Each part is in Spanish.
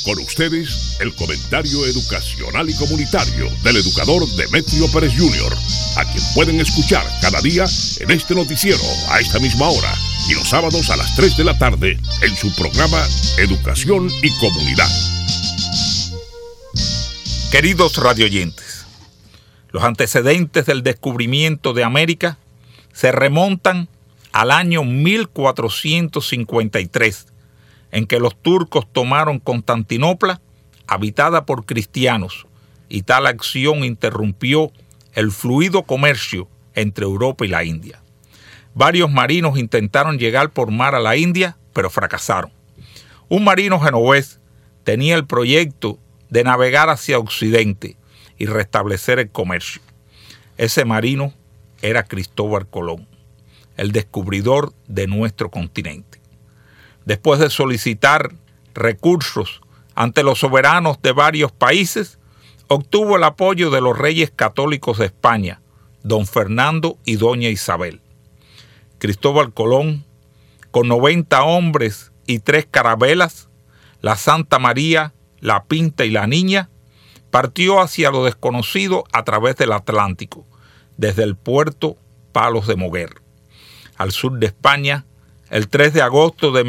Con ustedes, el comentario educacional y comunitario del educador Demetrio Pérez Jr., a quien pueden escuchar cada día en este noticiero a esta misma hora y los sábados a las 3 de la tarde en su programa Educación y Comunidad. Queridos radioyentes, los antecedentes del descubrimiento de América se remontan al año 1453, en que los turcos tomaron Constantinopla, habitada por cristianos, y tal acción interrumpió el fluido comercio entre Europa y la India. Varios marinos intentaron llegar por mar a la India, pero fracasaron. Un marino genovés tenía el proyecto de navegar hacia Occidente y restablecer el comercio. Ese marino era Cristóbal Colón, el descubridor de nuestro continente. Después de solicitar recursos ante los soberanos de varios países, obtuvo el apoyo de los reyes católicos de España, don Fernando y doña Isabel. Cristóbal Colón, con 90 hombres y 3 carabelas, la Santa María, la Pinta y la Niña, partió hacia lo desconocido a través del Atlántico, desde el puerto Palos de Moguer. Al sur de España, el 3 de agosto de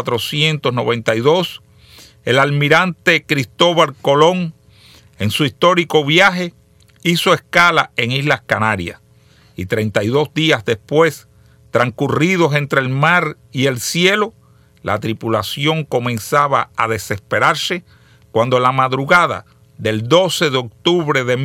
1492, el almirante Cristóbal Colón, en su histórico viaje, hizo escala en Islas Canarias, y 32 días después, transcurridos entre el mar y el cielo, la tripulación comenzaba a desesperarse cuando en la madrugada del 12 de octubre de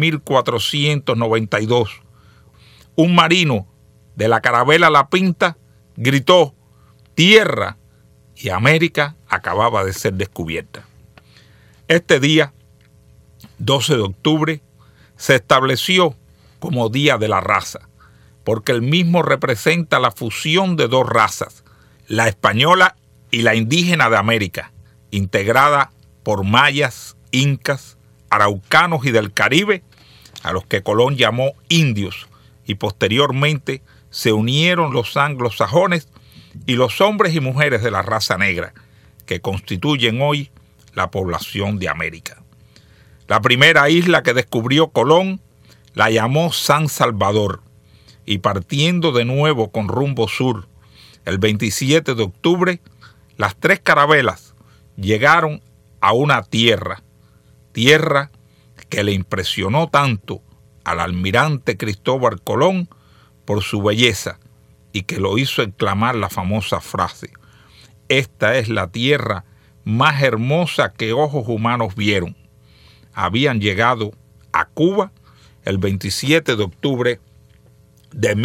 1492, un marino de la carabela La Pinta gritó: «¡Tierra!», y América acababa de ser descubierta. Este día, 12 de octubre, se estableció como Día de la Raza, porque el mismo representa la fusión de 2 razas, la española y la indígena de América, integrada por mayas, incas, araucanos y del Caribe, a los que Colón llamó indios, y posteriormente se unieron los anglosajones y los hombres y mujeres de la raza negra, que constituyen hoy la población de América. La primera isla que descubrió Colón la llamó San Salvador, y partiendo de nuevo con rumbo sur, el 27 de octubre, las 3 carabelas llegaron a una tierra que le impresionó tanto al almirante Cristóbal Colón por su belleza, y que lo hizo exclamar la famosa frase: «Esta es la tierra más hermosa que ojos humanos vieron». Habían llegado a Cuba el 27 de octubre de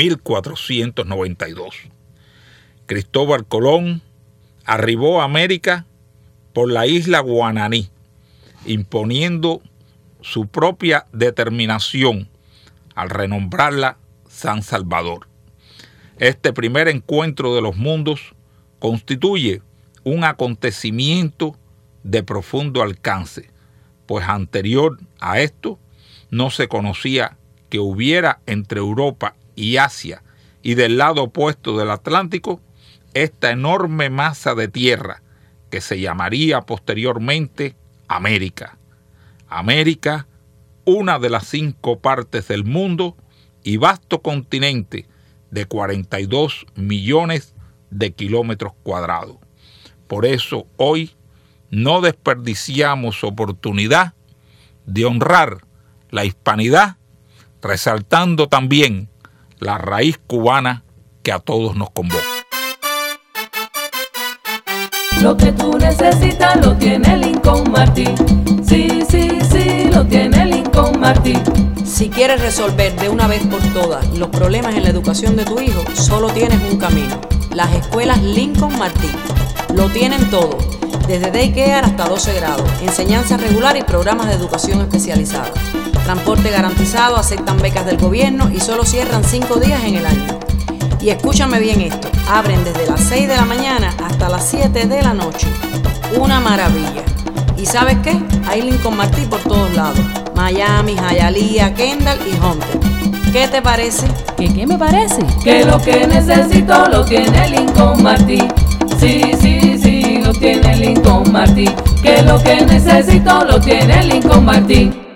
1492. Cristóbal Colón arribó a América por la isla Guananí, imponiendo su propia determinación al renombrarla San Salvador. Este primer encuentro de los mundos constituye un acontecimiento de profundo alcance, pues anterior a esto no se conocía que hubiera entre Europa y Asia y del lado opuesto del Atlántico esta enorme masa de tierra que se llamaría posteriormente América. América, una de las 5 partes del mundo y vasto continente de 42 millones de kilómetros cuadrados. Por eso hoy no desperdiciamos oportunidad de honrar la hispanidad, resaltando también la raíz cubana que a todos nos convoca. Lo que tú necesitas lo tiene Lincoln Martin. Sí, sí, sí, lo tiene Lincoln Martin. Si quieres resolver de una vez por todas los problemas en la educación de tu hijo, solo tienes un camino: las escuelas Lincoln Martin. Lo tienen todo, desde daycare hasta 12 grados, enseñanza regular y programas de educación especializada. Transporte garantizado, aceptan becas del gobierno y solo cierran 5 días en el año. Y escúchame bien esto, abren desde las 6 de la mañana hasta las 7 de la noche. Una maravilla. ¿Y sabes qué? Hay Lincoln Martin por todos lados: Miami, Hialeah, Kendall y Hunter. ¿Qué te parece? ¿Qué me parece? Que lo que necesito lo tiene Lincoln Martin. Sí, sí, sí, lo tiene Lincoln Martin. Martí, que lo que necesito lo tiene Lincoln Martí.